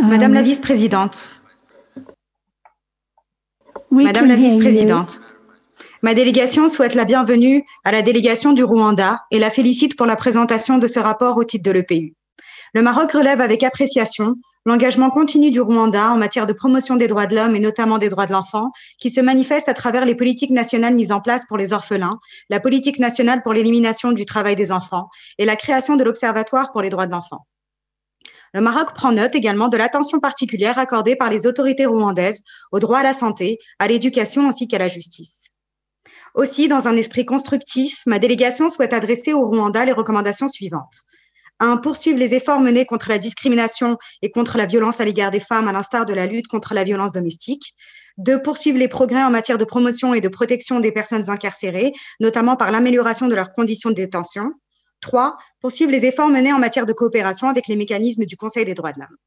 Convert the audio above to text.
Madame la Oui, vice-présidente, we Madame can la hear you. vice-présidente, ma délégation souhaite la bienvenue à la délégation du Rwanda et la félicite pour la présentation de ce rapport au titre de l'EPU. Le Maroc relève avec appréciation l'engagement continu du Rwanda en matière de promotion des droits de l'homme et notamment des droits de l'enfant, qui se manifeste à travers les politiques nationales mises en place pour les orphelins, la politique nationale pour l'élimination du travail des enfants et la création de l'Observatoire pour les droits de l'enfant. Le Maroc prend note également de l'attention particulière accordée par les autorités rwandaises au droit à la santé, à l'éducation ainsi qu'à la justice. Aussi, dans un esprit constructif, ma délégation souhaite adresser au Rwanda les recommandations suivantes. 1. Poursuivre les efforts menés contre la discrimination et contre la violence à l'égard des femmes, à l'instar de la lutte contre la violence domestique. 2. Poursuivre les progrès en matière de promotion et de protection des personnes incarcérées, notamment par l'amélioration de leurs conditions de détention. 3. Poursuivre les efforts menés en matière de coopération avec les mécanismes du Conseil des droits de l'homme.